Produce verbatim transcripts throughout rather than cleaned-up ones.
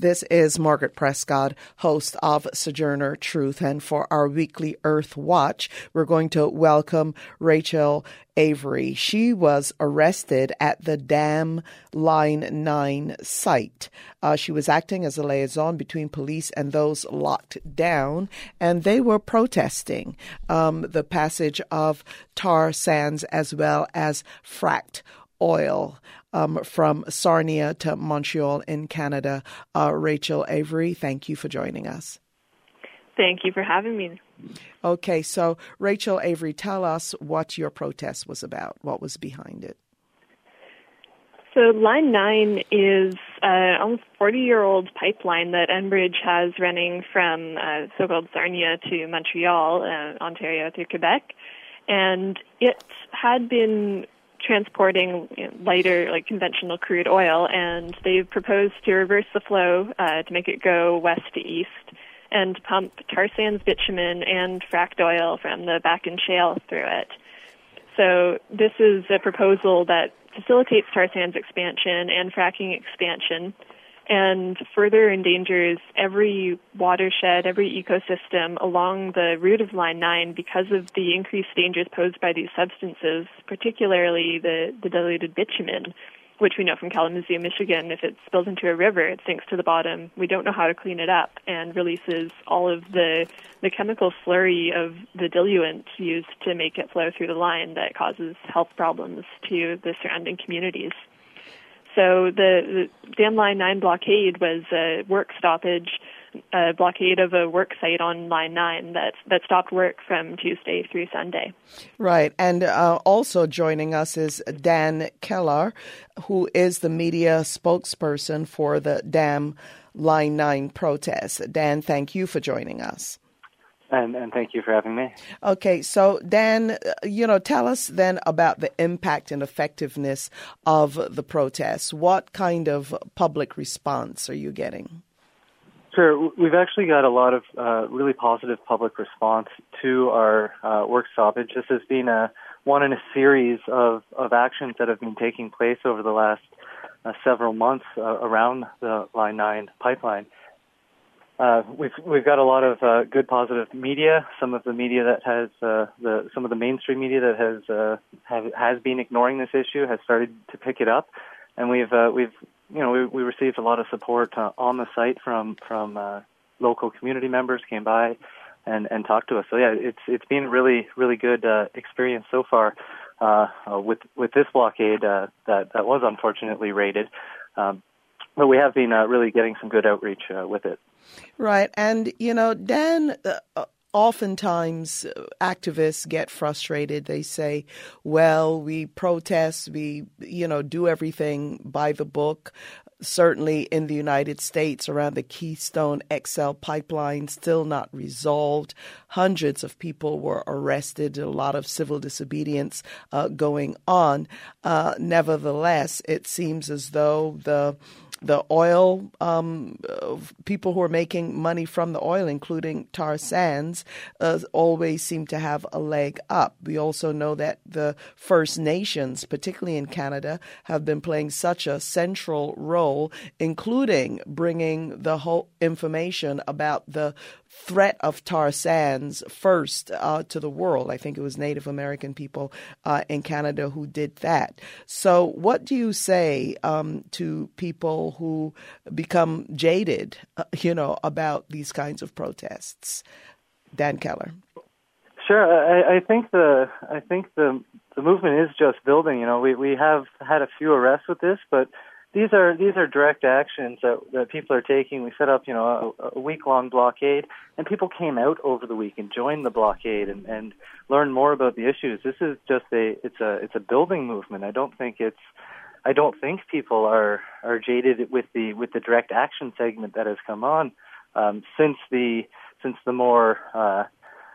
This is Margaret Prescott, host of Sojourner Truth, and for our weekly Earth Watch, we're going to welcome Rachel Avery. She was arrested at the Dam Line nine site. Uh, she was acting as a liaison between police and those locked down, and they were protesting um, the passage of tar sands as well as fracked oil um, from Sarnia to Montreal in Canada. Uh, Rachel Avery, thank you for joining us. Thank you for having me. Okay, so Rachel Avery, tell us what your protest was about. What was behind it? So Line nine is an almost forty-year-old pipeline that Enbridge has running from uh, so-called Sarnia to Montreal, uh, Ontario through Quebec. And it had been transporting you know, lighter, like conventional crude oil, and they've proposed to reverse the flow uh, to make it go west to east and pump tar sands bitumen and fracked oil from the Bakken Shale through it. So this is a proposal that facilitates tar sands expansion and fracking expansion and further endangers every watershed, every ecosystem along the route of Line nine because of the increased dangers posed by these substances, particularly the, the diluted bitumen, which we know from Kalamazoo, Michigan, if it spills into a river, it sinks to the bottom. We don't know how to clean it up and releases all of the, the chemical slurry of the diluent used to make it flow through the line that causes health problems to the surrounding communities. So the, the Dam Line nine blockade was a work stoppage, a blockade of a work site on Line nine that, that stopped work from Tuesday through Sunday. Right. And uh, also joining us is Dan Keller, who is the media spokesperson for the Dam Line nine protest. Dan, thank you for joining us. And, and thank you for having me. Okay, so Dan, you know, tell us then about the impact and effectiveness of the protests. What kind of public response are you getting? Sure. We've actually got a lot of uh, really positive public response to our uh, work stoppage. This has been a, one in a series of, of actions that have been taking place over the last uh, several months uh, around the Line nine pipeline. Uh, we've we've got a lot of uh, good positive media. Some of the media that has uh, the some of the mainstream media that has uh, have, has been ignoring this issue has started to pick it up, and we've uh, we've you know we, we received a lot of support uh, on the site from from uh, local community members came by and, and talked to us. So yeah, it's it's been a really really good uh, experience so far uh, uh, with with this blockade uh, that that was unfortunately raided, um, but we have been uh, really getting some good outreach uh, with it. Right. And, you know, Dan, uh, oftentimes activists get frustrated. They say, well, we protest, we, you know, do everything by the book. Certainly in the United States around the Keystone X L pipeline, still not resolved. Hundreds of people were arrested, a lot of civil disobedience uh, going on. Uh, nevertheless, it seems as though the The oil, um, people who are making money from the oil, including tar sands, uh, always seem to have a leg up. We also know that the First Nations, particularly in Canada, have been playing such a central role, including bringing the whole information about the threat of tar sands first uh, to the world. I think it was Native American people uh, in Canada who did that. So what do you say um, to people who become jaded, uh, you know, about these kinds of protests? Dan Keller. Sure. I, I think the I think the the movement is just building. You know, we, we have had a few arrests with this, but These are these are direct actions that, that people are taking. We set up, you know, a, a week-long blockade, and people came out over the week and joined the blockade and, and learned more about the issues. This is just a it's a it's a building movement. I don't think it's I don't think people are, are jaded with the with the direct action segment that has come on um, since the since the more uh,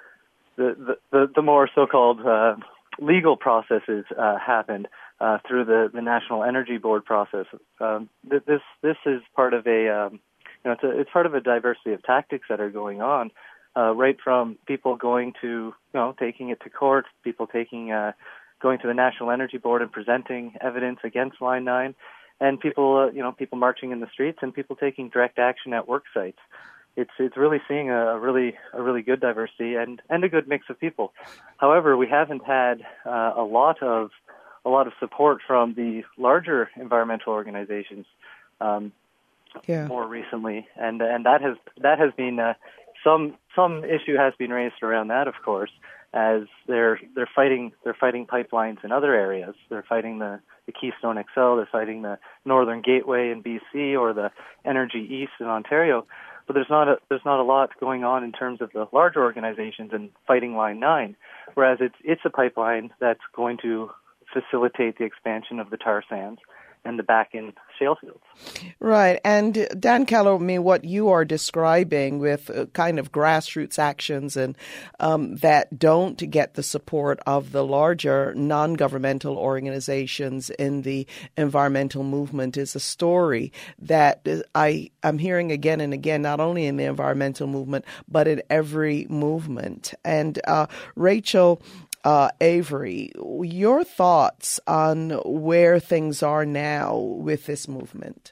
the, the the the more so-called uh, legal processes uh, happened. Uh, through the, the National Energy Board process, um, th- this this is part of a um, you know it's a, it's part of a diversity of tactics that are going on, uh, right from people going to you know taking it to court, people taking uh, going to the National Energy Board and presenting evidence against Line nine, and people, uh, you know, people marching in the streets and people taking direct action at work sites. It's it's really seeing a really a really good diversity and, and a good mix of people. However, we haven't had uh, a lot of a lot of support from the larger environmental organizations um, yeah. more recently, and and that has that has been uh, some some issue has been raised around that, of course, as they're they're fighting they're fighting pipelines in other areas. They're fighting the, the Keystone X L, they're fighting the Northern Gateway in B C or the Energy East in Ontario. But there's not a there's not a lot going on in terms of the larger organizations and fighting Line nine, whereas it's it's a pipeline that's going to facilitate the expansion of the tar sands and the back-end shale fields. Right. And Dan Keller, I mean, what you are describing with uh, kind of grassroots actions and um, that don't get the support of the larger non-governmental organizations in the environmental movement is a story that I, I'm hearing again and again, not only in the environmental movement, but in every movement. And uh, Rachel Uh, Avery, your thoughts on where things are now with this movement?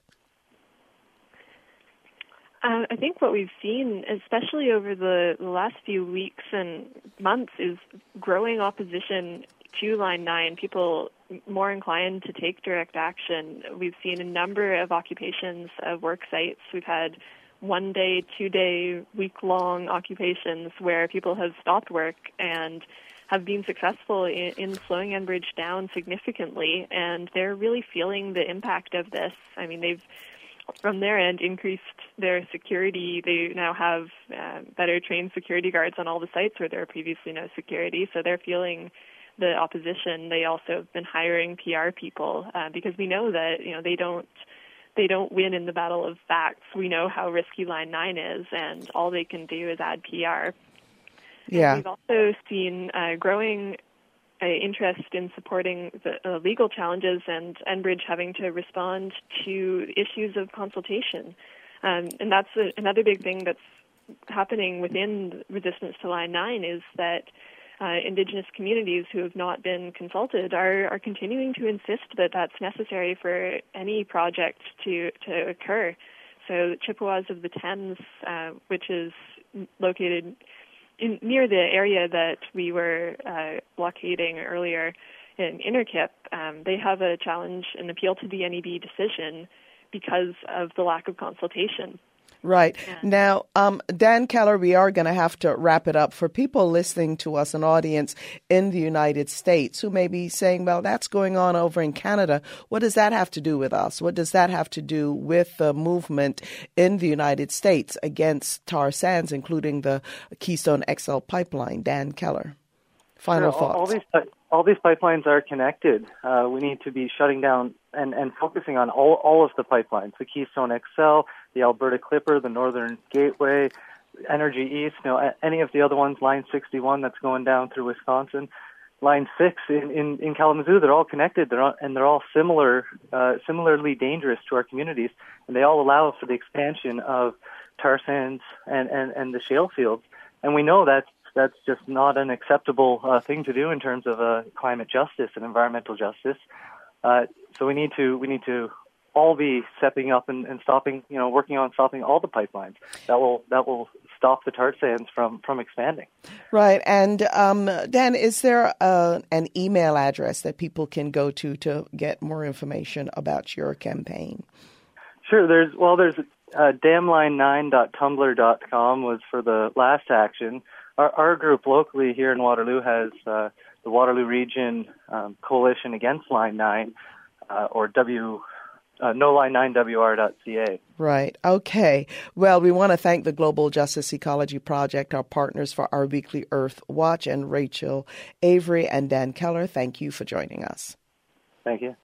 Uh, I think what we've seen, especially over the, the last few weeks and months, is growing opposition to Line nine, people more inclined to take direct action. We've seen a number of occupations of work sites. We've had one-day, two-day, week-long occupations where people have stopped work and have been successful in, in slowing Enbridge down significantly, and they're really feeling the impact of this. I mean, they've, from their end, increased their security. They now have uh, better trained security guards on all the sites where there were previously no security, so they're feeling the opposition. They also have been hiring P R people uh, because we know that, you know, they don't they don't win in the battle of facts. We know how risky Line nine is, and all they can do is add P R. Yeah. We've also seen uh, growing uh, interest in supporting the uh, legal challenges and Enbridge having to respond to issues of consultation. Um, and that's a, another big thing that's happening within resistance to Line nine is that uh, Indigenous communities who have not been consulted are, are continuing to insist that that's necessary for any project to, to occur. So Chippewas of the Thames, uh, which is located In, near the area that we were uh, blockading earlier in Innerkip, um, they have a challenge, an appeal to the N E B decision because of the lack of consultation. Right. Yeah. Now, um, Dan Keller, we are going to have to wrap it up. For people listening to us, an audience in the United States who may be saying, well, that's going on over in Canada. What does that have to do with us? What does that have to do with the movement in the United States against tar sands, including the Keystone X L pipeline? Dan Keller, final sure, thoughts. All, all, these, all these pipelines are connected. Uh, we need to be shutting down and, and focusing on all, all of the pipelines, the Keystone X L, the Alberta Clipper, the Northern Gateway, Energy East, you know, any of the other ones, Line sixty-one that's going down through Wisconsin, Line six in, in, in Kalamazoo, they're all connected, they're all, and they're all similar, uh, similarly dangerous to our communities, and they all allow for the expansion of tar sands and, and, and the shale fields. And we know that's, that's just not an acceptable uh, thing to do in terms of uh, climate justice and environmental justice. Uh, so we need to we need to all be stepping up and, and stopping, you know, working on stopping all the pipelines. That will that will stop the tar sands from, from expanding. Right. And um, Dan, is there uh, an email address that people can go to to get more information about your campaign? Sure. There's well, there's uh, dam line nine dot tumblr dot com was for the last action. Our, our group locally here in Waterloo has uh, the Waterloo Region um, Coalition Against Line nine, uh, or W, uh, no line nine W R dot C A. Right. Okay. Well, we want to thank the Global Justice Ecology Project, our partners for our weekly Earth Watch, and Rachel Avery and Dan Keller. Thank you for joining us. Thank you.